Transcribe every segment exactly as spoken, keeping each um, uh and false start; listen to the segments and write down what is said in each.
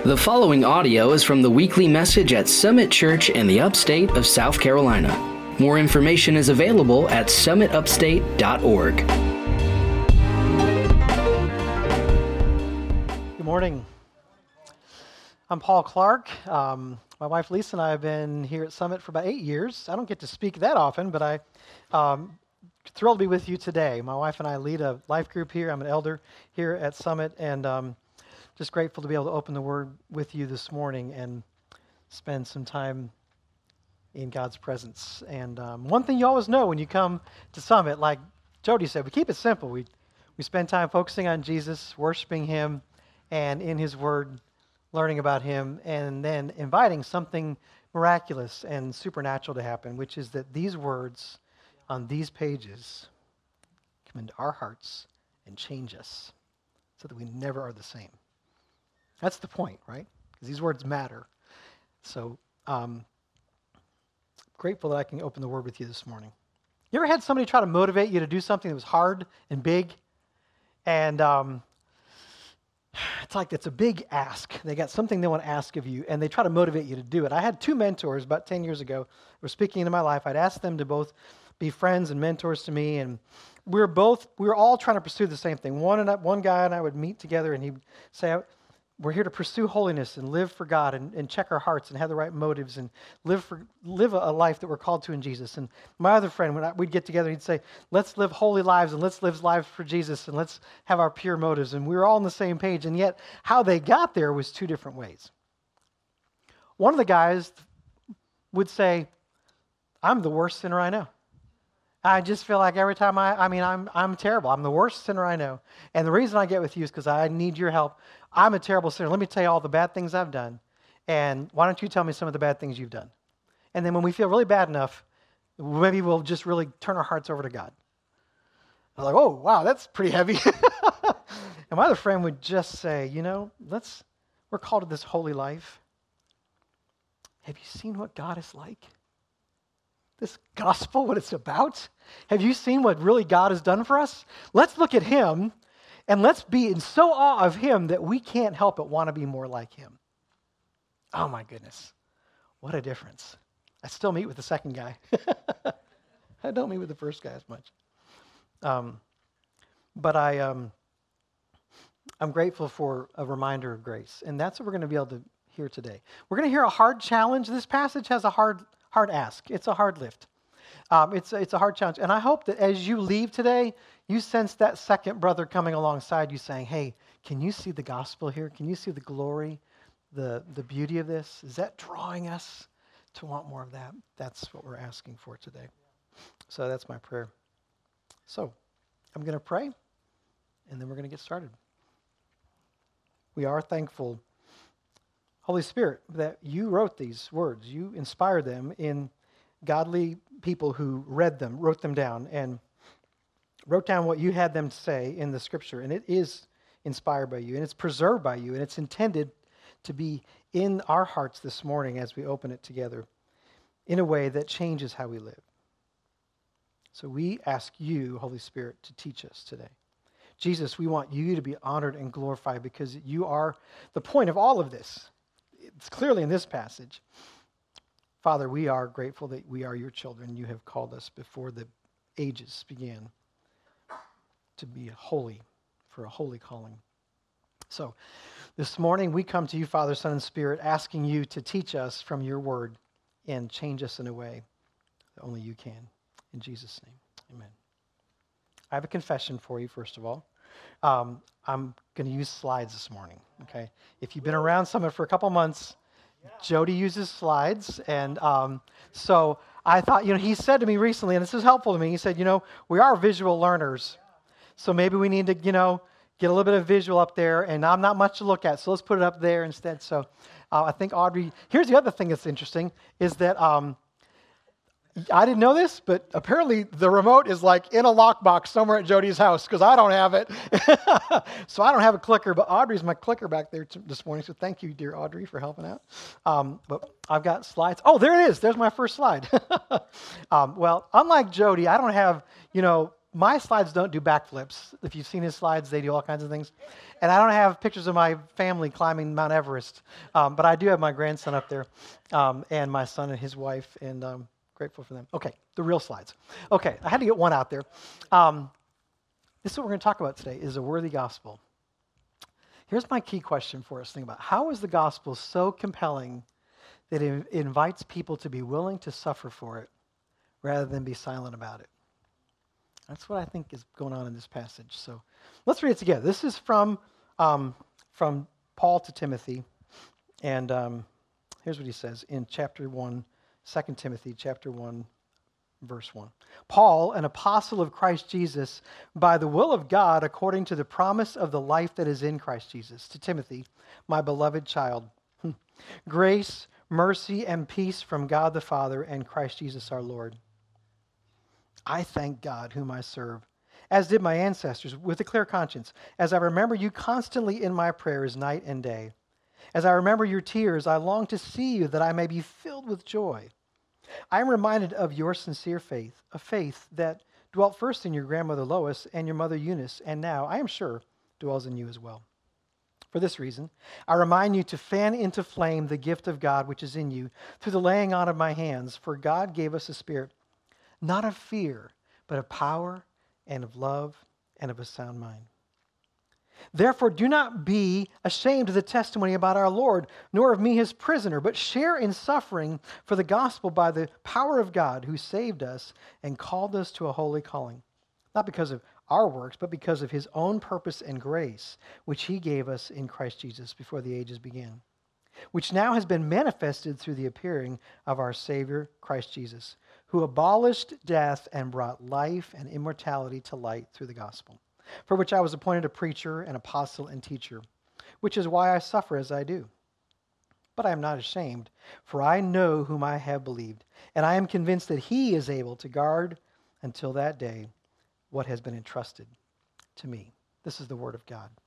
The following audio is from the weekly message at Summit Church in the upstate of South Carolina. More information is available at summit upstate dot org. Good morning. I'm Paul Clark. Um, my wife Lisa and I have been here at Summit for about eight years. I don't get to speak that often, but I um, thrilled to be with you today. My wife and I lead a life group here. I'm an elder here at Summit, and um, just grateful to be able to open the Word with you this morning and spend some time in God's presence. And um, one thing you always know when you come to Summit, like Jody said, we keep it simple. We we spend time focusing on Jesus, worshiping Him, and in His Word, learning about Him, and then inviting something miraculous and supernatural to happen, which is that these words on these pages come into our hearts and change us so that we never are the same. That's the point, right? Because these words matter. So, um, grateful that I can open the Word with you this morning. You ever had somebody try to motivate you to do something that was hard and big? And um, it's like it's a big ask. They got something they want to ask of you, and they try to motivate you to do it. I had two mentors about ten years ago who were speaking into my life. I'd asked them to both be friends and mentors to me, and we were both, we were all trying to pursue the same thing. One and I, one guy and I would meet together, and he'd say, we're here to pursue holiness and live for God and, and check our hearts and have the right motives and live for live a life that we're called to in Jesus. And my other friend, when I, we'd get together, he'd say, let's live holy lives and let's live lives for Jesus and let's have our pure motives. And we were all on the same page, and yet how they got there was two different ways. One of the guys would say, I'm the worst sinner I know. I just feel like every time I, I mean, I'm I'm terrible. I'm the worst sinner I know. And the reason I get with you is because I need your help. I'm a terrible sinner. Let me tell you all the bad things I've done. And why don't you tell me some of the bad things you've done? And then when we feel really bad enough, maybe we'll just really turn our hearts over to God. I was like, oh, wow, that's pretty heavy. And my other friend would just say, you know, let's, we're called to this holy life. Have you seen what God is like? This gospel, what it's about? Have you seen what really God has done for us? Let's look at Him, and let's be in so awe of Him that we can't help but want to be more like Him. Oh my goodness, what a difference. I still meet with the second guy. I don't meet with the first guy as much. Um, but I, um, I'm grateful for a reminder of grace, and that's what we're going to be able to hear today. We're going to hear a hard challenge. This passage has a hard Hard ask. It's a hard lift. Um, it's, it's a hard challenge. And I hope that as you leave today, you sense that second brother coming alongside you saying, hey, can you see the gospel here? Can you see the glory, the, the beauty of this? Is that drawing us to want more of that? That's what we're asking for today. So that's my prayer. So I'm going to pray, and then we're going to get started. We are thankful, Holy Spirit, that you wrote these words. You inspired them in godly people who read them, wrote them down, and wrote down what you had them say in the Scripture. And it is inspired by you, and it's preserved by you, and it's intended to be in our hearts this morning as we open it together in a way that changes how we live. So we ask you, Holy Spirit, to teach us today. Jesus, we want you to be honored and glorified because you are the point of all of this. It's clearly in this passage. Father, we are grateful that we are your children. You have called us before the ages began to be holy, for a holy calling. So this morning we come to you, Father, Son, and Spirit, asking you to teach us from your word and change us in a way that only you can. In Jesus' name, amen. I have a confession for you, first of all. Um, I'm going to use slides this morning, okay? If you've been around Summit for a couple months, Jody uses slides, and um, so I thought, you know, he said to me recently, and this is helpful to me, he said, you know, we are visual learners, so maybe we need to, you know, get a little bit of visual up there, and I'm not much to look at, so let's put it up there instead. So uh, I think Audrey, here's the other thing that's interesting, is that um, I didn't know this, but apparently the remote is like in a lockbox somewhere at Jody's house because I don't have it. So I don't have a clicker, but Audrey's my clicker back there t- this morning. So thank you, dear Audrey, for helping out. Um, but I've got slides. Oh, there it is. There's my first slide. um, well, unlike Jody, I don't have, you know, my slides don't do backflips. If you've seen his slides, they do all kinds of things. And I don't have pictures of my family climbing Mount Everest, um, but I do have my grandson up there, um, and my son and his wife, and I'm grateful for them. Okay, the real slides. Okay, I had to get one out there. Um, this is what we're going to talk about today, is a worthy gospel. Here's my key question for us. Think about, how is the gospel so compelling that it invites people to be willing to suffer for it rather than be silent about it? That's what I think is going on in this passage. So let's read it together. This is from um, from Paul to Timothy. And um, here's what he says in chapter one, Second Timothy chapter one, verse one. Paul, an apostle of Christ Jesus, by the will of God, according to the promise of the life that is in Christ Jesus, to Timothy, my beloved child. Grace, mercy, and peace from God the Father and Christ Jesus our Lord. I thank God whom I serve, as did my ancestors, with a clear conscience, as I remember you constantly in my prayers night and day. As I remember your tears, I long to see you that I may be filled with joy. I am reminded of your sincere faith, a faith that dwelt first in your grandmother Lois and your mother Eunice, and now, I am sure, dwells in you as well. For this reason, I remind you to fan into flame the gift of God which is in you through the laying on of my hands, for God gave us a spirit, not of fear, but of power and of love and of a sound mind. Therefore, do not be ashamed of the testimony about our Lord, nor of me his prisoner, but share in suffering for the gospel by the power of God who saved us and called us to a holy calling, not because of our works, but because of his own purpose and grace, which he gave us in Christ Jesus before the ages began, which now has been manifested through the appearing of our Savior, Christ Jesus, who abolished death and brought life and immortality to light through the gospel, for which I was appointed a preacher, an apostle, and teacher, which is why I suffer as I do. But I am not ashamed, for I know whom I have believed, and I am convinced that he is able to guard until that day what has been entrusted to me. This is the word of God.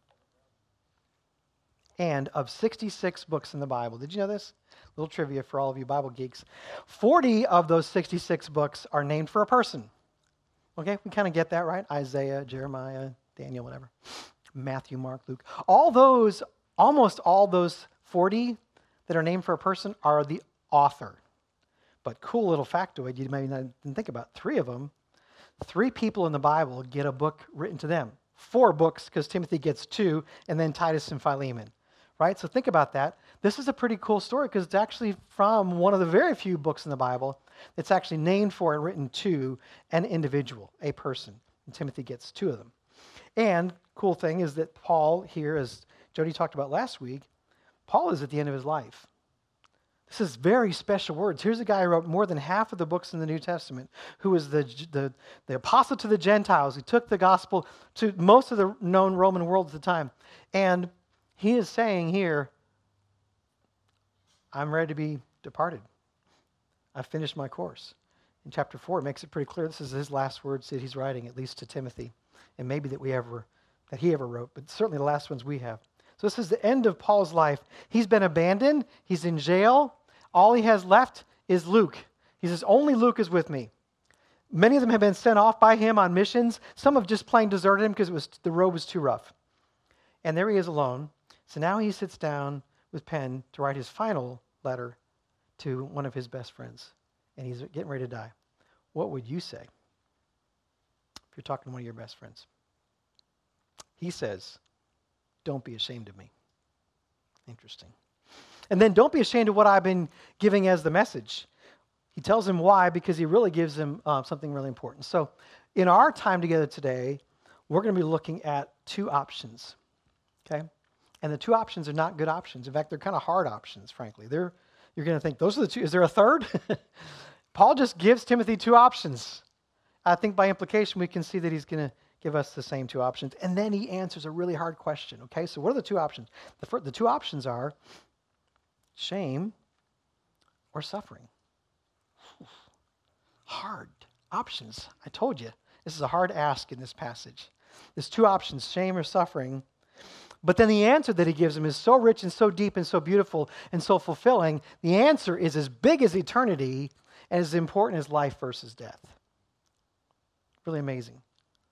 And of sixty-six books in the Bible, did you know this? A little trivia for all of you Bible geeks. forty of those sixty-six books are named for a person. Okay, we kind of get that, right? Isaiah, Jeremiah, Daniel, whatever. Matthew, Mark, Luke. All those, almost all those forty that are named for a person are the author. But cool little factoid, you maybe not didn't think about. Three of them, three people in the Bible get a book written to them. Four books, because Timothy gets two, and then Titus and Philemon. Right? So think about that. This is a pretty cool story because it's actually from one of the very few books in the Bible that's actually named for and written to an individual, a person. And Timothy gets two of them. And cool thing is that Paul here, as Jody talked about last week, Paul is at the end of his life. This is very special words. Here's a guy who wrote more than half of the books in the New Testament, who was the, the, the apostle to the Gentiles. He took the gospel to most of the known Roman world at the time. And he is saying here, I'm ready to be departed. I've finished my course. In chapter four, it makes it pretty clear this is his last words that he's writing, at least to Timothy, and maybe that we ever, that he ever wrote, but certainly the last ones we have. So this is the end of Paul's life. He's been abandoned. He's in jail. All he has left is Luke. He says, only Luke is with me. Many of them have been sent off by him on missions. Some have just plain deserted him because it was the road was too rough. And there he is alone. So now he sits down with pen to write his final letter to one of his best friends. And he's getting ready to die. What would you say if you're talking to one of your best friends? He says, don't be ashamed of me. Interesting. And then don't be ashamed of what I've been giving as the message. He tells him why, because he really gives him uh, something really important. So in our time together today, we're going to be looking at two options. Okay? And the two options are not good options. In fact, they're kind of hard options, frankly. They're, you're going to think, those are the two. Is there a third? Paul just gives Timothy two options. I think by implication, we can see that he's going to give us the same two options. And then he answers a really hard question. Okay, so what are the two options? The, first, the two options are shame or suffering. Hard options. I told you, this is a hard ask in this passage. There's two options, shame or suffering. But then the answer that he gives him is so rich and so deep and so beautiful and so fulfilling. The answer is as big as eternity and as important as life versus death. Really amazing.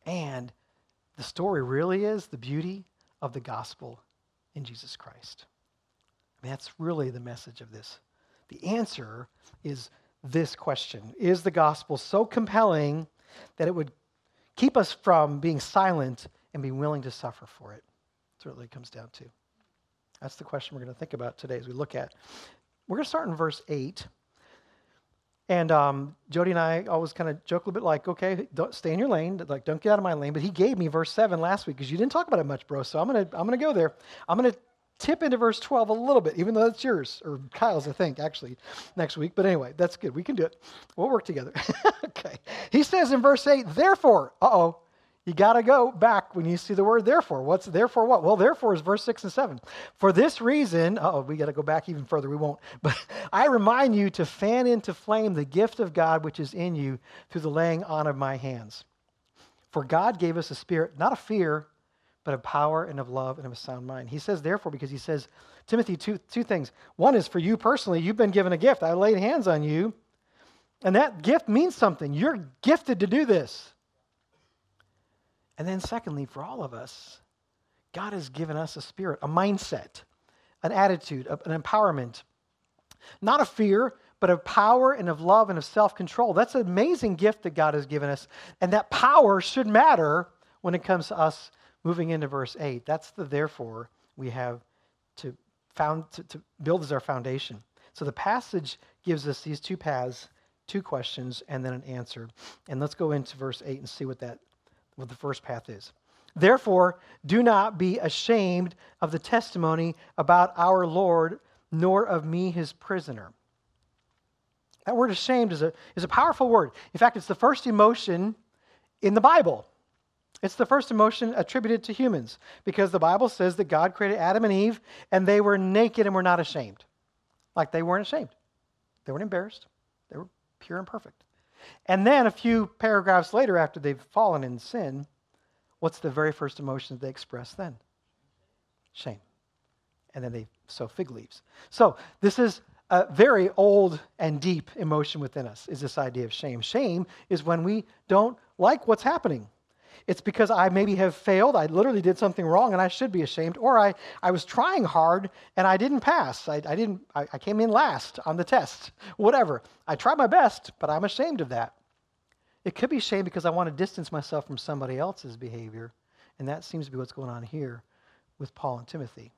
And the story really is the beauty of the gospel in Jesus Christ. I mean, that's really the message of this. The answer is this question. Is the gospel so compelling that it would keep us from being silent and be willing to suffer for it? That's what it really comes down to. That's the question we're going to think about today as we look at. We're going to start in verse eight. And um, Jody and I always kind of joke a little bit like, okay, don't stay in your lane, like don't get out of my lane. But he gave me verse seven last week because you didn't talk about it much, bro. So I'm gonna I'm gonna go there. I'm gonna tip into verse twelve a little bit, even though it's yours or Kyle's, I think, actually next week. But anyway, that's good. We can do it. We'll work together. Okay. He says in verse eight, therefore, uh oh. You got to go back when you see the word therefore. What's therefore what? Well, therefore is verse six and seven. For this reason, uh-oh, we got to go back even further. We won't. But I remind you to fan into flame the gift of God which is in you through the laying on of my hands. For God gave us a spirit, not of fear, but of power and of love and of a sound mind. He says therefore because he says, Timothy, two, two things. One is for you personally. You've been given a gift. I laid hands on you. And that gift means something. You're gifted to do this. And then secondly, for all of us, God has given us a spirit, a mindset, an attitude, an empowerment. Not of fear, but of power and of love and of self-control. That's an amazing gift that God has given us. And that power should matter when it comes to us moving into verse eight. That's the therefore we have to, found, to, to build as our foundation. So the passage gives us these two paths, two questions, and then an answer. And let's go into verse eight and see what that what the first path is. Therefore, do not be ashamed of the testimony about our Lord, nor of me, his prisoner. That word ashamed is a, is a powerful word. In fact, it's the first emotion in the Bible. It's the first emotion attributed to humans because the Bible says that God created Adam and Eve and they were naked and were not ashamed. Like they weren't ashamed. They weren't embarrassed. They were pure and perfect. And then a few paragraphs later, after they've fallen in sin, what's the very first emotion that they express then? Shame. And then they sow fig leaves. So this is a very old and deep emotion within us, is this idea of shame. Shame is when we don't like what's happening. It's because I maybe have failed. I literally did something wrong and I should be ashamed. Or I, I was trying hard and I didn't pass. I, I didn't. I, I came in last on the test. Whatever. I tried my best, but I'm ashamed of that. It could be shame because I want to distance myself from somebody else's behavior. And that seems to be what's going on here with Paul and Timothy.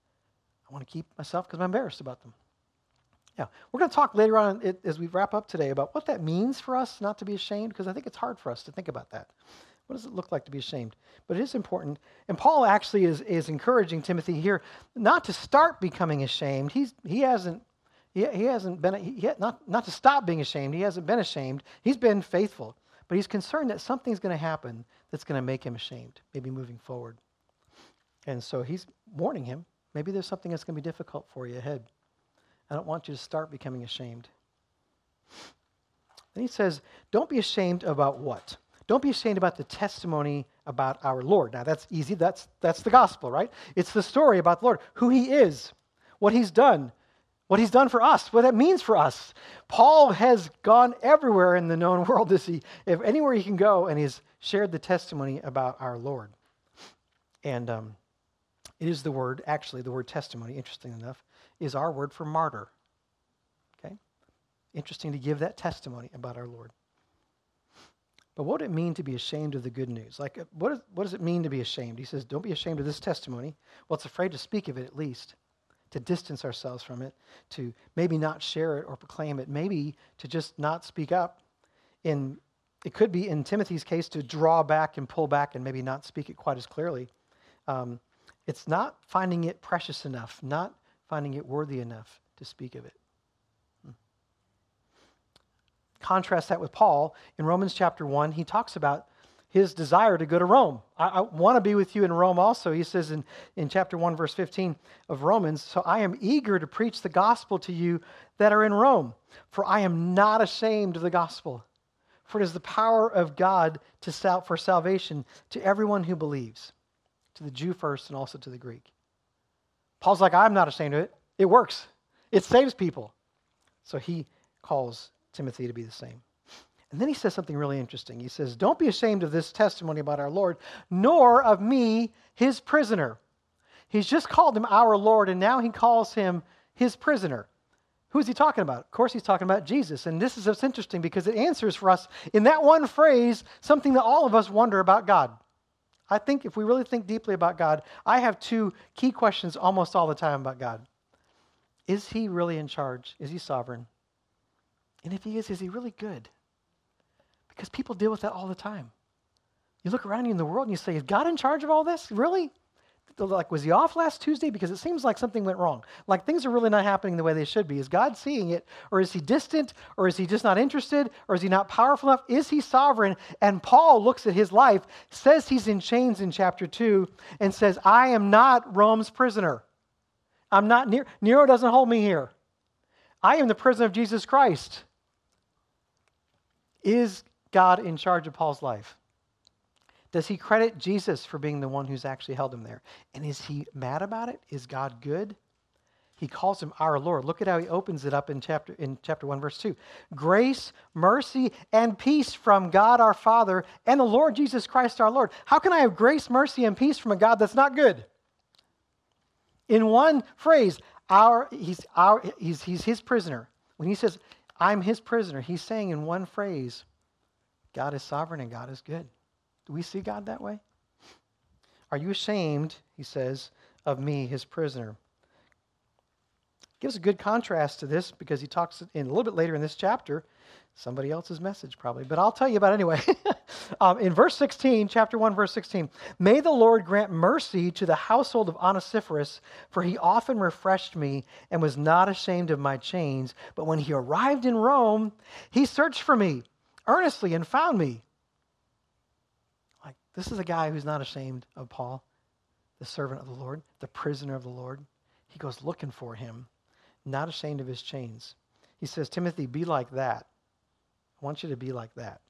I want to keep myself because I'm embarrassed about them. Yeah, we're going to talk later on it, as we wrap up today about what that means for us not to be ashamed, because I think it's hard for us to think about that. What does it look like to be ashamed? But it is important. And Paul actually is, is encouraging Timothy here not to start becoming ashamed. He's he hasn't he, he hasn't been he, not not to stop being ashamed. He hasn't been ashamed. He's been faithful, but he's concerned that something's going to happen that's going to make him ashamed, maybe moving forward. And so he's warning him. Maybe there's something that's going to be difficult for you ahead. I don't want you to start becoming ashamed. Then he says, "Don't be ashamed about what? Don't be ashamed about the testimony about our Lord." Now, that's easy. That's, that's the gospel, right? It's the story about the Lord, who he is, what he's done, what he's done for us, what that means for us. Paul has gone everywhere in the known world, is he, if anywhere he can go, and he's shared the testimony about our Lord. And um, it is the word, actually, the word testimony, interesting enough, is our word for martyr. Okay? Interesting to give that testimony about our Lord. But what would it mean to be ashamed of the good news? Like, what, is, what does it mean to be ashamed? He says, don't be ashamed of this testimony. Well, it's afraid to speak of it at least, to distance ourselves from it, to maybe not share it or proclaim it, maybe to just not speak up. In, it could be, in Timothy's case, to draw back and pull back and maybe not speak it quite as clearly. Um, it's not finding it precious enough, not finding it worthy enough to speak of it. Contrast that with Paul. In Romans chapter one, he talks about his desire to go to Rome. I, I want to be with you in Rome also. He says in, in chapter one, verse fifteen of Romans, "So I am eager to preach the gospel to you that are in Rome, for I am not ashamed of the gospel. For it is the power of God to sal- for salvation to everyone who believes, to the Jew first and also to the Greek." Paul's like, I'm not ashamed of it. It works. It saves people. So he calls Timothy to be the same. And then he says something really interesting. He says, don't be ashamed of this testimony about our Lord, nor of me, his prisoner. He's just called him our Lord, and now he calls him his prisoner. Who is he talking about? Of course, he's talking about Jesus. And this is what's interesting because it answers for us in that one phrase something that all of us wonder about God. I think if we really think deeply about God, I have two key questions almost all the time about God. Is he really in charge? Is he sovereign? And if he is, is he really good? Because people deal with that all the time. You look around you in the world and you say, is God in charge of all this? Really? Like, was he off last Tuesday? Because it seems like something went wrong. Like, things are really not happening the way they should be. Is God seeing it? Or is he distant? Or is he just not interested? Or is he not powerful enough? Is he sovereign? And Paul looks at his life, says he's in chains in chapter two, and says, I am not Rome's prisoner. I'm not, Nero, Nero doesn't hold me here. I am the prisoner of Jesus Christ. Is God in charge of Paul's life? Does he credit Jesus for being the one who's actually held him there? And is he mad about it? Is God good? He calls him our Lord. Look at how he opens it up in chapter in chapter one, verse two. Grace, mercy, and peace from God our Father and the Lord Jesus Christ our Lord. How can I have grace, mercy, and peace from a God that's not good? In one phrase, our he's our he's he's his prisoner. When he says, I'm his prisoner, he's saying in one phrase, God is sovereign and God is good. Do we see God that way? Are you ashamed, he says, of me, his prisoner? Gives a good contrast to this because he talks in a little bit later in this chapter, somebody else's message probably, but I'll tell you about it anyway. um, in verse sixteen, chapter one, verse sixteen, may the Lord grant mercy to the household of Onesiphorus, for he often refreshed me and was not ashamed of my chains. But when he arrived in Rome, he searched for me earnestly and found me. Like, this is a guy who's not ashamed of Paul, the servant of the Lord, the prisoner of the Lord. He goes looking for him, not ashamed of his chains. He says, Timothy, be like that. I want you to be like that.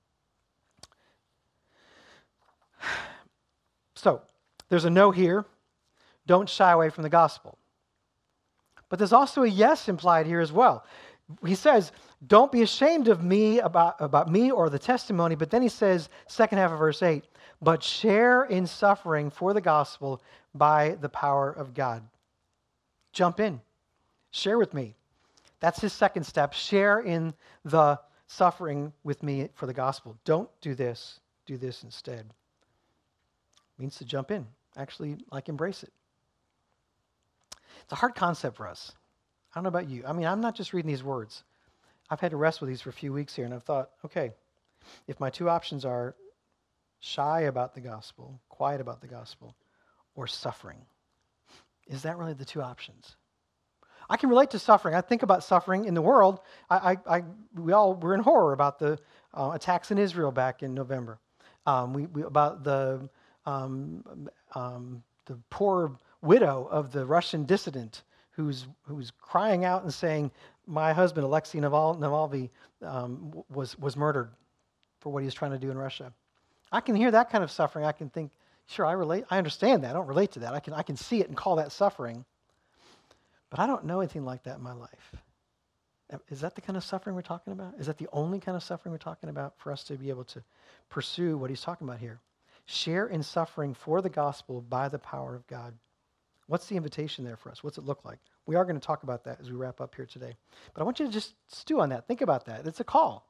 So, there's a no here. Don't shy away from the gospel. But there's also a yes implied here as well. He says, don't be ashamed of me about, about me or the testimony. But then he says, second half of verse eight, but share in suffering for the gospel by the power of God. Jump in. Share with me. That's his second step. Share in the suffering with me for the gospel. Don't do this. Do this instead. It means to jump in. Actually, like, embrace it. It's a hard concept for us. I don't know about you. I mean, I'm not just reading these words. I've had to wrestle with these for a few weeks here, and I've thought, okay, if my two options are shy about the gospel, quiet about the gospel, or suffering, is that really the two options? I can relate to suffering. I think about suffering in the world. I, I, I we all were in horror about the uh, attacks in Israel back in November. Um, we, we about the um, um, the poor widow of the Russian dissident who's who's crying out and saying, "My husband Alexei Naval, Navalny um, was was murdered for what he was trying to do in Russia." I can hear that kind of suffering. I can think, sure, I relate. I understand that. I don't relate to that. I can I can see it and call that suffering. But I don't know anything like that in my life. Is that the kind of suffering we're talking about? Is that the only kind of suffering we're talking about for us to be able to pursue what he's talking about here? Share in suffering for the gospel by the power of God. What's the invitation there for us? What's it look like? We are going to talk about that as we wrap up here today. But I want you to just stew on that. Think about that. It's a call.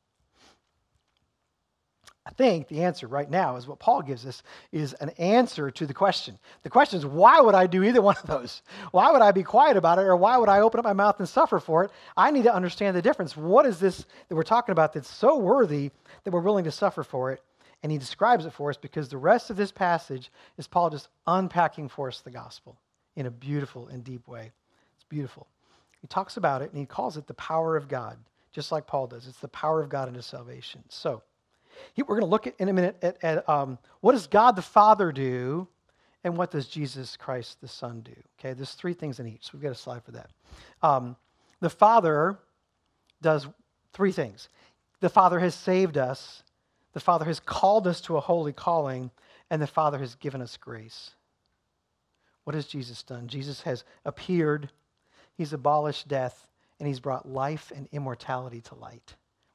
I think the answer right now is what Paul gives us is an answer to the question. The question is, why would I do either one of those? Why would I be quiet about it, or why would I open up my mouth and suffer for it? I need to understand the difference. What is this that we're talking about that's so worthy that we're willing to suffer for it? And he describes it for us because the rest of this passage is Paul just unpacking for us the gospel in a beautiful and deep way. It's beautiful. He talks about it and he calls it the power of God, just like Paul does. It's the power of God into salvation. So, He, we're going to look at, in a minute at, at um, what does God the Father do and what does Jesus Christ the Son do. Okay, there's three things in each, so we've got a slide for that. Um, the Father does three things. The Father has saved us, the Father has called us to a holy calling, and the Father has given us grace. What has Jesus done? Jesus has appeared, he's abolished death, and he's brought life and immortality to light.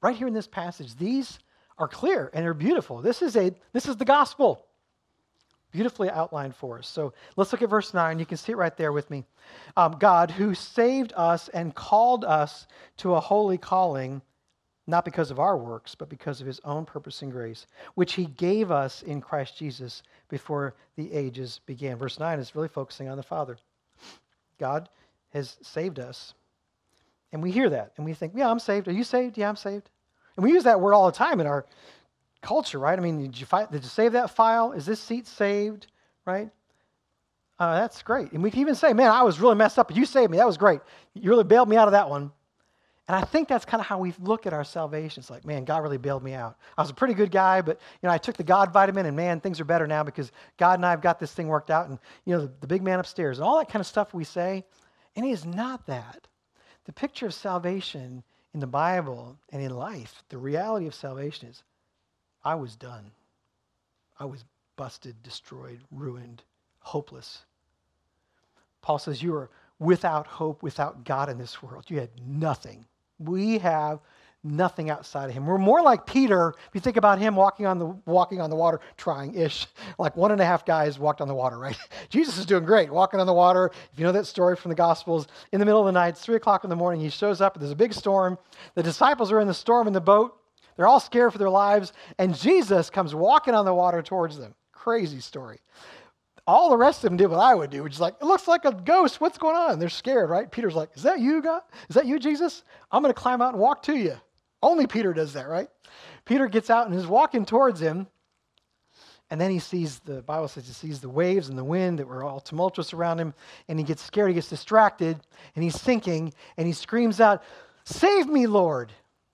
right here in this passage, these are clear and they're beautiful. This is a this is the gospel, beautifully outlined for us. So let's look at verse nine. You can see it right there with me. Um, God, who saved us and called us to a holy calling, not because of our works, but because of his own purpose and grace, which he gave us in Christ Jesus before the ages began. Verse nine is really focusing on the Father. God has saved us. And we hear that, and we think, yeah, I'm saved. Are you saved? Yeah, I'm saved. And we use that word all the time in our culture, right? I mean, did you, fight, did you save that file? Is this seat saved, right? Uh, that's great. And we can even say, man, I was really messed up, but you saved me. That was great. You really bailed me out of that one. And I think that's kind of how we look at our salvation. It's like, man, God really bailed me out. I was a pretty good guy, but you know, I took the God vitamin, and man, things are better now because God and I have got this thing worked out, and you know, the, the big man upstairs, and all that kind of stuff we say. And it is not that. The picture of salvation in the Bible and in life, the reality of salvation is, I was done. I was busted, destroyed, ruined, hopeless. Paul says you are without hope, without God in this world. You had nothing. We have nothing outside of him. We're more like Peter, if you think about him walking on the walking on the water, trying-ish, like one and a half guys walked on the water, right? Jesus is doing great, walking on the water. If you know that story from the Gospels, in the middle of the night, it's three o'clock in the morning, he shows up, there's a big storm. The disciples are in the storm in the boat. They're all scared for their lives, and Jesus comes walking on the water towards them. Crazy story. All the rest of them did what I would do, which is like, it looks like a ghost. What's going on? They're scared, right? Peter's like, is that you, God? Is that you, Jesus? I'm going to climb out and walk to you. Only Peter does that, right? Peter gets out and is walking towards him, and then he sees, the Bible says he sees the waves and the wind that were all tumultuous around him, and he gets scared, he gets distracted, and he's sinking, and he screams out, "Save me, Lord!"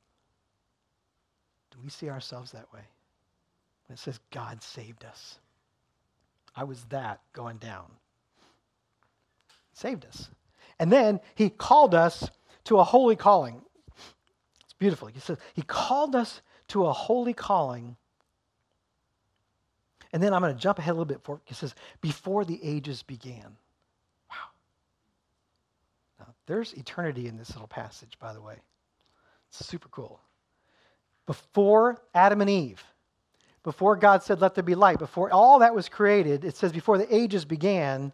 Do we see ourselves that way? When it says God saved us. I was that going down. Saved us. And then he called us to a holy calling. It's beautiful. He says he called us to a holy calling. And then I'm going to jump ahead a little bit. For he says, before the ages began. Wow. Now, there's eternity in this little passage, by the way. It's super cool. Before Adam and Eve, before God said, let there be light, before all that was created, it says, before the ages began,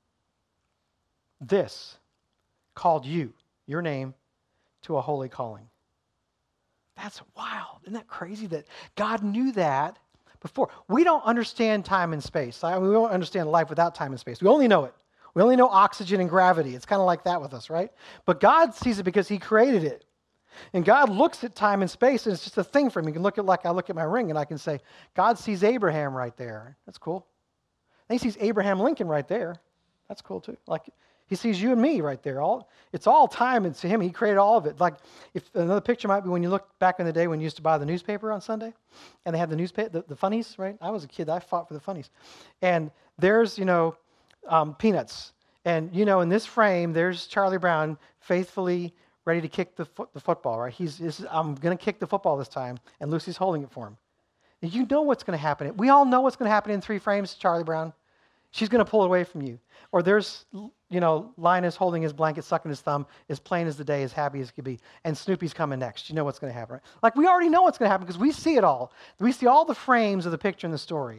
this called you, your name, to a holy calling. That's wild. Isn't that crazy that God knew that before? We don't understand time and space. I mean, we don't understand life without time and space. We only know it. We only know oxygen and gravity. It's kind of like that with us, right? But God sees it because he created it. And God looks at time and space, and it's just a thing for him. You can look at like I look at my ring, and I can say, God sees Abraham right there. That's cool. And he sees Abraham Lincoln right there. That's cool too. Like he sees you and me right there. All it's all time, and to him, he created all of it. Like if another picture might be when you look back in the day when you used to buy the newspaper on Sunday, and they had the newspaper, the, the funnies, right? I was a kid. I fought for the funnies, and there's you know um, Peanuts, and you know in this frame there's Charlie Brown faithfully ready to kick the fo- the football, right? He's, he's I'm going to kick the football this time, and Lucy's holding it for him. And you know what's going to happen. We all know what's going to happen in three frames, Charlie Brown. She's going to pull it away from you. Or there's, you know, Linus holding his blanket, sucking his thumb, as plain as the day, as happy as could be. And Snoopy's coming next. You know what's going to happen, right? Like, we already know what's going to happen because we see it all. We see all the frames of the picture in the story.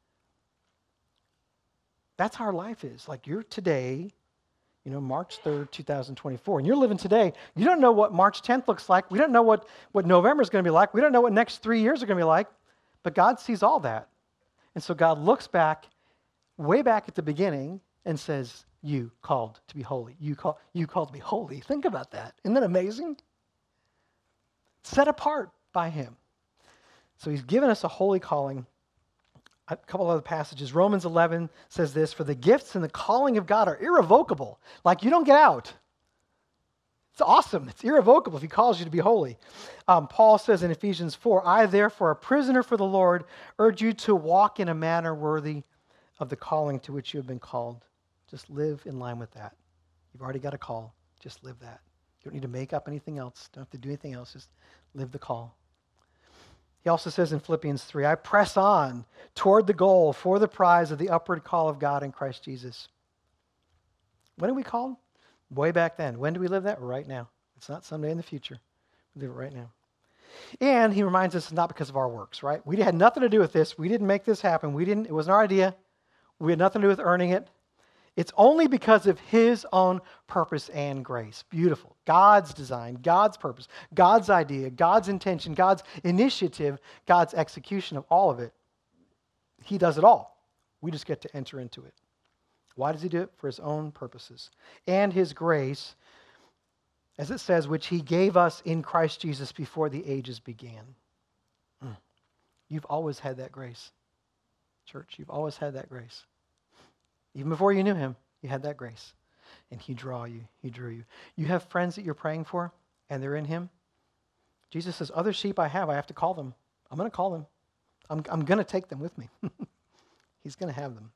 That's how our life is. Like, you're today, you know, March third, twenty twenty-four, and you're living today. You don't know what March tenth looks like. We don't know what, what November is going to be like. We don't know what next three years are going to be like. But God sees all that. And so God looks back, way back at the beginning, and says, you called to be holy. You, call, you called to be holy. Think about that. Isn't that amazing? Set apart by him. So he's given us a holy calling. A couple other passages. Romans eleven says this, for the gifts and the calling of God are irrevocable. Like you don't get out. It's awesome. It's irrevocable if he calls you to be holy. Um, Paul says in Ephesians four, I therefore, a prisoner for the Lord, urge you to walk in a manner worthy of the calling to which you have been called. Just live in line with that. You've already got a call. Just live that. You don't need to make up anything else. Don't have to do anything else. Just live the call. He also says in Philippians three, I press on toward the goal for the prize of the upward call of God in Christ Jesus. When are we called? Way back then. When do we live that? Right now. It's not someday in the future. We live it right now. And he reminds us it's not because of our works, right? We had nothing to do with this. We didn't make this happen. We didn't, it wasn't our idea. We had nothing to do with earning it. It's only because of his own purpose and grace. Beautiful. God's design, God's purpose, God's idea, God's intention, God's initiative, God's execution of all of it. He does it all. We just get to enter into it. Why does he do it? For his own purposes. And his grace, as it says, which he gave us in Christ Jesus before the ages began. Mm. You've always had that grace. Church, you've always had that grace. Even before you knew him, you had that grace. And he drew you. He drew you. You have friends that you're praying for, and they're in him. Jesus says, other sheep I have, I have to call them. I'm going to call them. I'm, I'm going to take them with me. He's going to have them.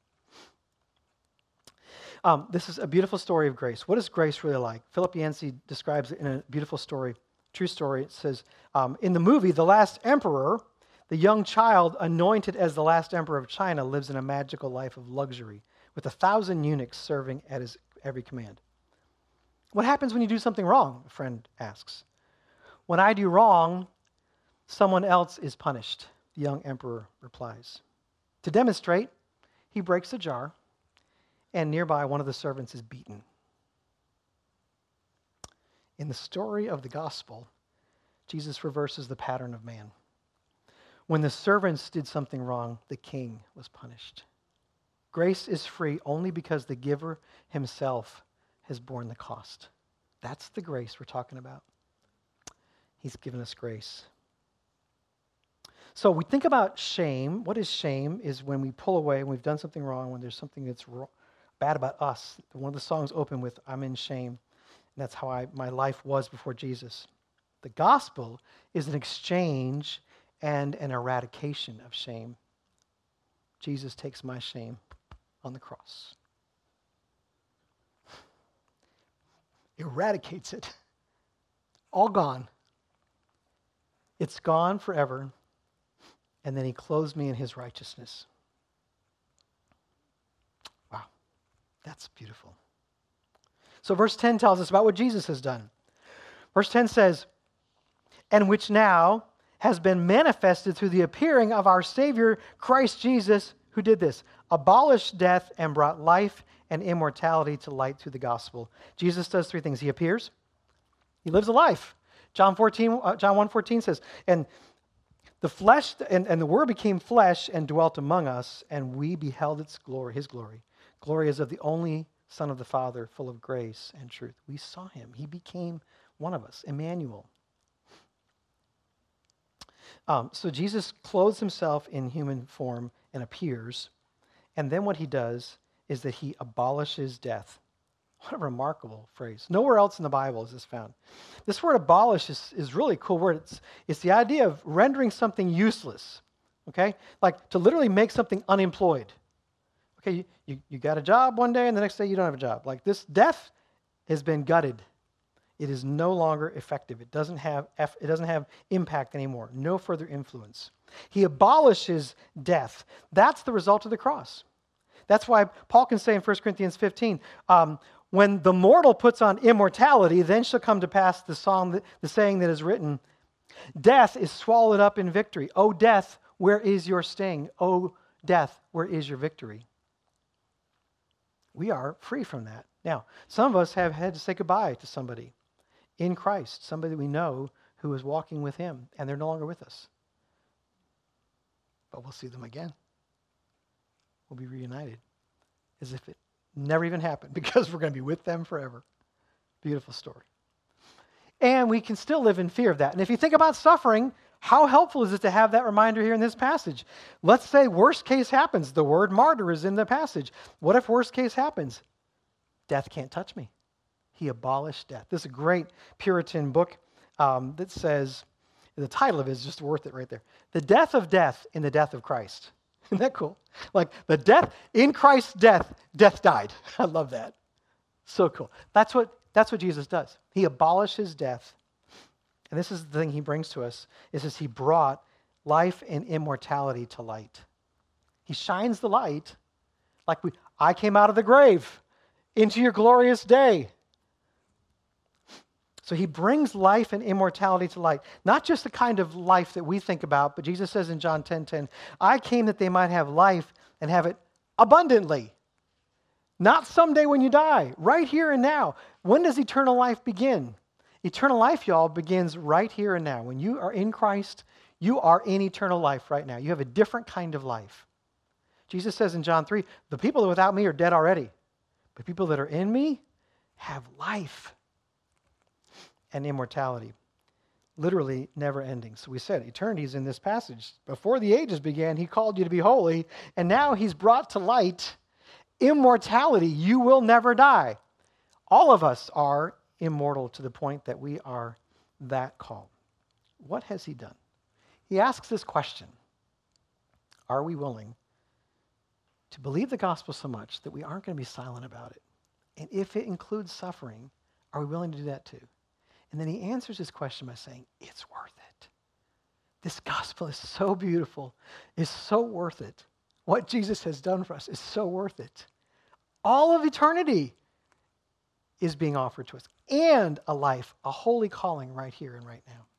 Um, this is a beautiful story of grace. What is grace really like? Philip Yancey describes it in a beautiful story, true story. It says, um, in the movie, The Last Emperor, the young child anointed as the last emperor of China lives in a magical life of luxury with a thousand eunuchs serving at his every command. What happens when you do something wrong? A friend asks. When I do wrong, someone else is punished, the young emperor replies. To demonstrate, he breaks a jar, and nearby one of the servants is beaten. In the story of the gospel, Jesus reverses the pattern of man. When the servants did something wrong, the king was punished. Grace is free only because the giver himself has borne the cost. That's the grace we're talking about. He's given us grace. So we think about shame. What is shame? Is when we pull away, when we've done something wrong, when there's something that's wrong, bad about us. One of the songs open with, I'm in shame. And that's how I, my life was before Jesus. The gospel is an exchange and an eradication of shame. Jesus takes my shame on the cross. Eradicates it. All gone. It's gone forever. And then he clothes me in his righteousness. Wow. That's beautiful. So verse ten tells us about what Jesus has done. Verse ten says, and which now has been manifested through the appearing of our Savior, Christ Jesus, who did this, abolished death and brought life and immortality to light through the gospel. Jesus does three things. He appears. He lives a life. John fourteen, uh, John one fourteen says, and the flesh and, and the word became flesh and dwelt among us, and we beheld its glory, his glory. Glory is of the only Son of the Father, full of grace and truth. We saw him. He became one of us, Emmanuel. Um, so Jesus clothes himself in human form and appears. And then what he does is that he abolishes death. What a remarkable phrase. Nowhere else in the Bible is this found. This word abolish is, is really a cool word. It's, it's the idea of rendering something useless. Okay? Like to literally make something unemployed. Okay, you, you, you got a job one day and the next day you don't have a job. Like this death has been gutted. It is no longer effective. It doesn't have it doesn't have impact anymore. No further influence. He abolishes death. That's the result of the cross. That's why Paul can say in First Corinthians fifteen, um, when the mortal puts on immortality, then shall come to pass the song, the saying that is written, death is swallowed up in victory. O death, where is your sting? O death, where is your victory? We are free from that. Now, some of us have had to say goodbye to somebody in Christ, somebody we know who is walking with him, and they're no longer with us. But we'll see them again. We'll be reunited as if it never even happened because we're going to be with them forever. Beautiful story. And we can still live in fear of that. And if you think about suffering, how helpful is it to have that reminder here in this passage? Let's say worst case happens. The word martyr is in the passage. What if worst case happens? Death can't touch me. He abolished death. This is a great Puritan book um, that says, the title of it is just worth it right there. The death of death in the death of Christ. Isn't that cool? Like the death, in Christ's death, death died. I love that. So cool. That's what, that's what Jesus does. He abolishes death. And this is the thing he brings to us, is that he brought life and immortality to light. He shines the light like we, I came out of the grave into your glorious day. So he brings life and immortality to light. Not just the kind of life that we think about, but Jesus says in John ten ten, I came that they might have life and have it abundantly. Not someday when you die, right here and now. When does eternal life begin? Eternal life, y'all, begins right here and now. When you are in Christ, you are in eternal life right now. You have a different kind of life. Jesus says in John three, the people that are without me are dead already. But people that are in me have life and immortality. Literally never ending. So we said eternity is in this passage. Before the ages began, he called you to be holy, and now he's brought to light immortality. You will never die. All of us are immortal to the point that we are that called. What has he done? He asks this question. Are we willing to believe the gospel so much that we aren't going to be silent about it? And if it includes suffering, are we willing to do that too? And then he answers his question by saying, it's worth it. This gospel is so beautiful, is so worth it. What Jesus has done for us is so worth it. All of eternity is being offered to us, and a life, a holy calling right here and right now.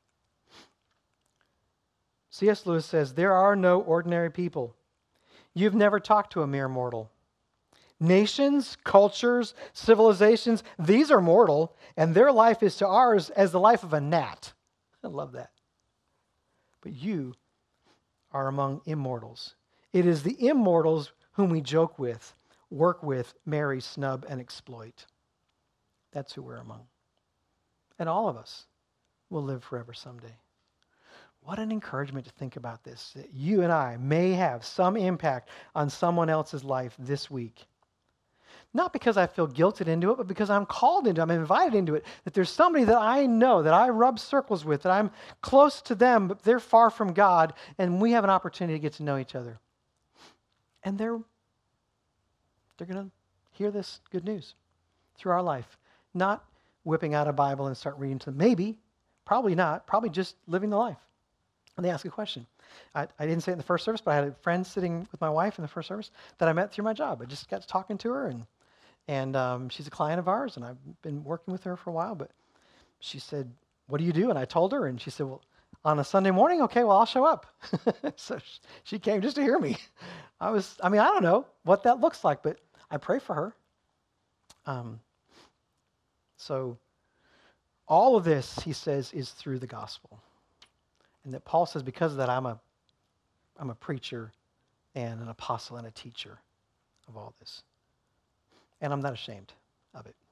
C S Lewis says, there are no ordinary people. You've never talked to a mere mortal. Nations, cultures, civilizations, these are mortal, and their life is to ours as the life of a gnat. I love that. But you are among immortals. It is the immortals whom we joke with, work with, marry, snub, and exploit. That's who we're among. And all of us will live forever someday. What an encouragement to think about this, that you and I may have some impact on someone else's life this week. Not because I feel guilted into it, but because I'm called into it, I'm invited into it, that there's somebody that I know, that I rub circles with, that I'm close to them, but they're far from God, and we have an opportunity to get to know each other. And they're, they're going to hear this good news through our life. Not whipping out a Bible and start reading to them. Maybe, probably not, probably just living the life. And they ask a question. I, I didn't say it in the first service, but I had a friend sitting with my wife in the first service that I met through my job. I just got to talking to her, and and um, she's a client of ours, and I've been working with her for a while. But she said, what do you do? And I told her, and she said, well, on a Sunday morning, okay, well, I'll show up. So she came just to hear me. I was, I mean, I don't know what that looks like, but I pray for her. Um. So all of this, he says, is through the gospel. And that Paul says, because of that, I'm a, I'm a preacher and an apostle and a teacher of all this. And I'm not ashamed of it.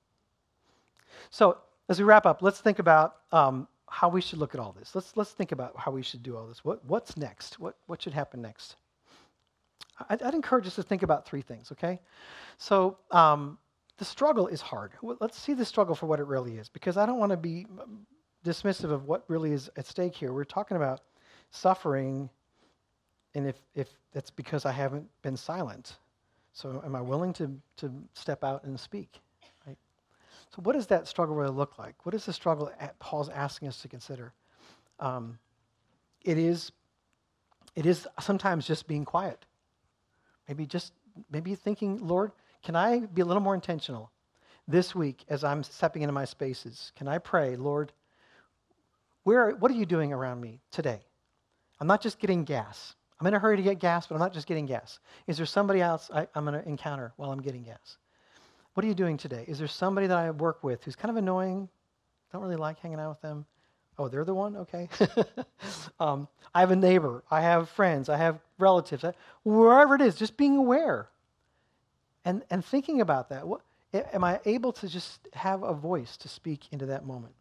So as we wrap up, let's think about um, how we should look at all this. Let's let's think about how we should do all this. What what's next? What what should happen next? I'd, I'd encourage us to think about three things. Okay, so um, the struggle is hard. Let's see the struggle for what it really is, because I don't want to be dismissive of what really is at stake here. We're talking about suffering, and if if that's because I haven't been silent. So am I willing to, to step out and speak? Right? So what does that struggle really look like? What is the struggle at Paul's asking us to consider? Um, it is it is sometimes just being quiet. Maybe just maybe thinking, Lord, can I be a little more intentional this week as I'm stepping into my spaces? Can I pray, Lord, where what are you doing around me today? I'm not just getting gas. I'm in a hurry to get gas, but I'm not just getting gas. Is there somebody else I, I'm going to encounter while I'm getting gas? What are you doing today? Is there somebody that I work with who's kind of annoying? Don't really like hanging out with them. Oh, they're the one? Okay. um, I have a neighbor. I have friends. I have relatives. I, wherever it is, just being aware and, and thinking about that. What, am I able to just have a voice to speak into that moment?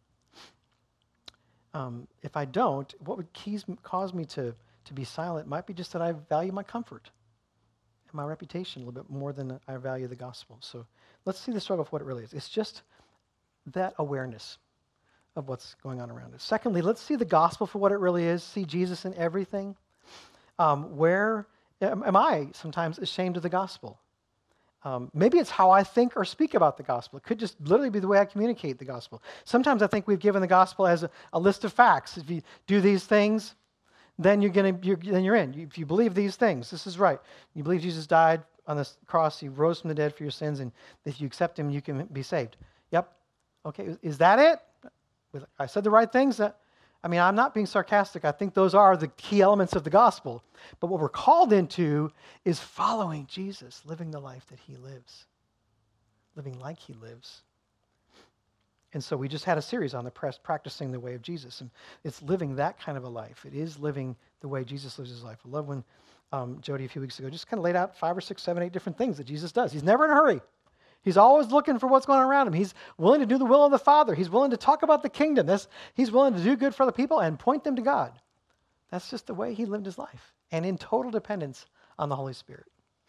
Um, if I don't, what would keys, cause me to To be silent might be just that I value my comfort and my reputation a little bit more than I value the gospel. So let's see the struggle for what it really is. It's just that awareness of what's going on around us. Secondly, let's see the gospel for what it really is. See Jesus in everything. Um, where am, am I sometimes ashamed of the gospel? Um, maybe it's how I think or speak about the gospel. It could just literally be the way I communicate the gospel. Sometimes I think we've given the gospel as a, a list of facts. If you do these things, then you're gonna you're, then you're in. If you believe these things, this is right. You believe Jesus died on the cross, he rose from the dead for your sins, and if you accept him, you can be saved. Yep, Okay, is, is that it? I said the right things? That, I mean, I'm not being sarcastic. I think those are the key elements of the gospel. But what we're called into is following Jesus, living the life that he lives, living like he lives. And so we just had a series on the press, practicing the way of Jesus. And it's living that kind of a life. It is living the way Jesus lives his life. I love when um, Jody a few weeks ago just kind of laid out five or six, seven, eight different things that Jesus does. He's never in a hurry. He's always looking for what's going on around him. He's willing to do the will of the Father. He's willing to talk about the kingdom. That's, he's willing to do good for the people and point them to God. That's just the way he lived his life, and in total dependence on the Holy Spirit.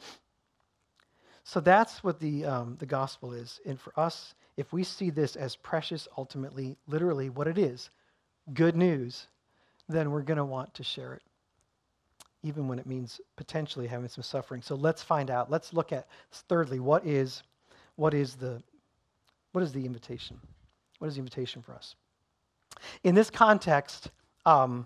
So that's what the um, the gospel is. And for us, if we see this as precious, ultimately, literally what it is, good news, then we're going to want to share it, even when it means potentially having some suffering. So let's find out. Let's look at, thirdly, what is what is the what is the invitation? What is the invitation for us? In this context, um,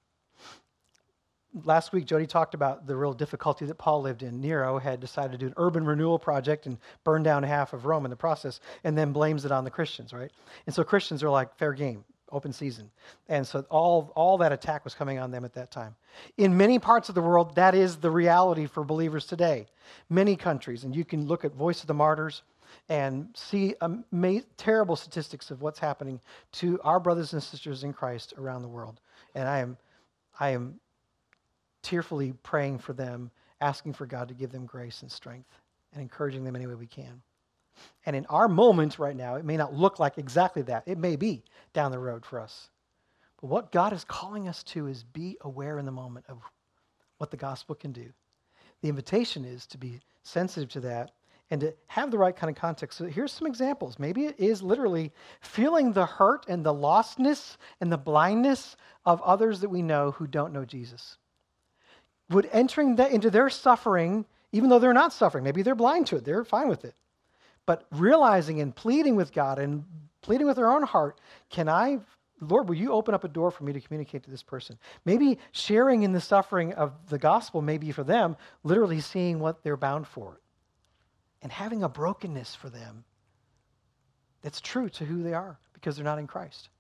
last week, Jody talked about the real difficulty that Paul lived in. Nero had decided to do an urban renewal project and burn down half of Rome in the process, and then blames it on the Christians, right? And so Christians are like, fair game, open season. And so all, all that attack was coming on them at that time. In many parts of the world, that is the reality for believers today. Many countries, and you can look at Voice of the Martyrs and see ama- terrible statistics of what's happening to our brothers and sisters in Christ around the world. And I am, I am tearfully praying for them, asking for God to give them grace and strength, and encouraging them any way we can. And in our moment right now, it may not look like exactly that. It may be down the road for us. But what God is calling us to is be aware in the moment of what the gospel can do. The invitation is to be sensitive to that and to have the right kind of context. So here's some examples. Maybe it is literally feeling the hurt and the lostness and the blindness of others that we know who don't know Jesus. Would entering that into their suffering, even though they're not suffering, maybe they're blind to it, they're fine with it, but realizing and pleading with God and pleading with their own heart, can I, Lord, will you open up a door for me to communicate to this person? Maybe sharing in the suffering of the gospel, maybe for them, literally seeing what they're bound for and having a brokenness for them that's true to who they are because they're not in Christ.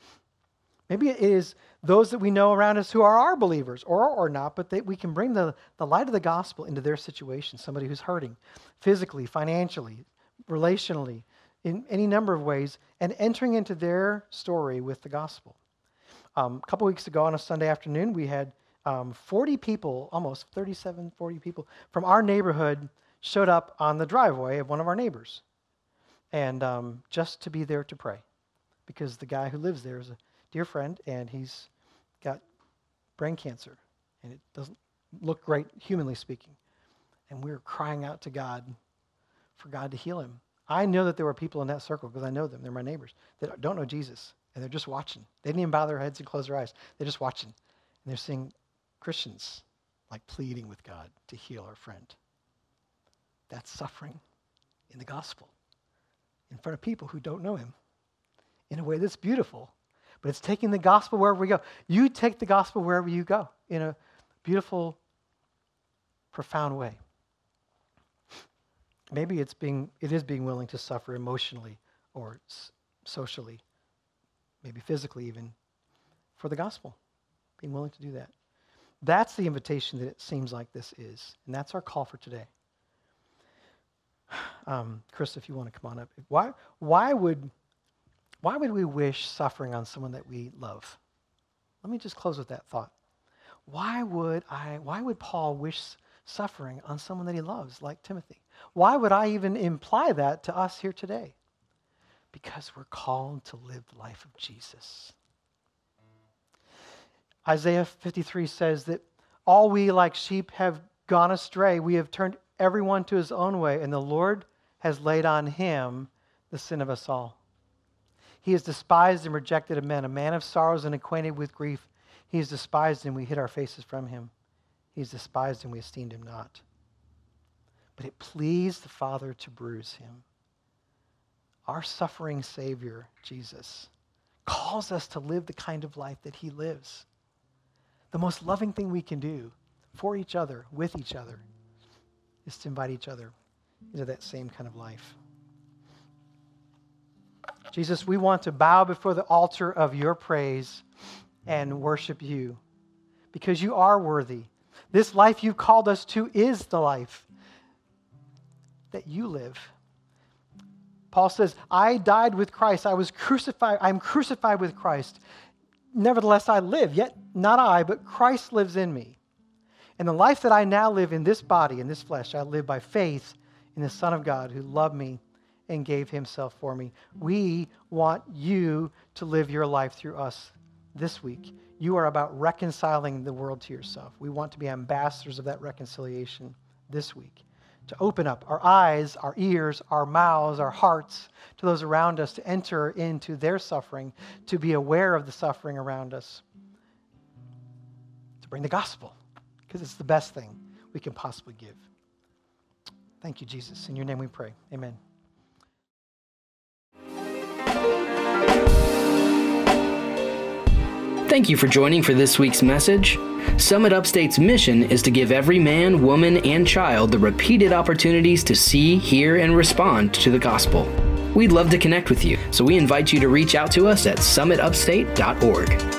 Maybe it is those that we know around us who are our believers, or or not, but that we can bring the, the light of the gospel into their situation, somebody who's hurting physically, financially, relationally, in any number of ways, and entering into their story with the gospel. Um, a couple weeks ago on a Sunday afternoon, we had um, forty people, almost thirty-seven, forty people from our neighborhood showed up on the driveway of one of our neighbors, and um, just to be there to pray, because the guy who lives there is a dear friend, and he's got brain cancer, and it doesn't look great, humanly speaking. And we were crying out to God for God to heal him. I know that there were people in that circle, because I know them, they're my neighbors, that don't know Jesus, and they're just watching. They didn't even bow their heads and close their eyes. They're just watching, and they're seeing Christians like pleading with God to heal our friend. That's suffering in the gospel, in front of people who don't know him, in a way that's beautiful. But it's taking the gospel wherever we go. You take the gospel wherever you go in a beautiful, profound way. Maybe it's being, it is being willing to suffer emotionally or s- socially, maybe physically even, for the gospel. Being willing to do that. That's the invitation that it seems like this is. And that's our call for today. Um, Chris, if you want to come on up. Why, why would... Why would we wish suffering on someone that we love? Let me just close with that thought. Why would I, why would Paul wish suffering on someone that he loves, like Timothy? Why would I even imply that to us here today? Because we're called to live the life of Jesus. Isaiah fifty-three says that all we like sheep have gone astray. We have turned everyone to his own way, and the Lord has laid on him the sin of us all. He is despised and rejected of men, a man of sorrows and acquainted with grief. He is despised and we hid our faces from him. He is despised and we esteemed him not. But it pleased the Father to bruise him. Our suffering Savior, Jesus, calls us to live the kind of life that he lives. The most loving thing we can do for each other, with each other, is to invite each other into that same kind of life. Jesus, we want to bow before the altar of your praise and worship you because you are worthy. This life you've called us to is the life that you live. Paul says, I died with Christ. I was crucified. I'm crucified with Christ. Nevertheless, I live, yet not I, but Christ lives in me. And the life that I now live in this body, in this flesh, I live by faith in the Son of God who loved me and gave himself for me. We want you to live your life through us this week. You are about reconciling the world to yourself. We want to be ambassadors of that reconciliation this week, to open up our eyes, our ears, our mouths, our hearts to those around us, to enter into their suffering, to be aware of the suffering around us, to bring the gospel, because it's the best thing we can possibly give. Thank you, Jesus. In your name we pray. Amen. Thank you for joining for this week's message. Summit Upstate's mission is to give every man, woman, and child the repeated opportunities to see, hear, and respond to the gospel. We'd love to connect with you, so we invite you to reach out to us at summit upstate dot org.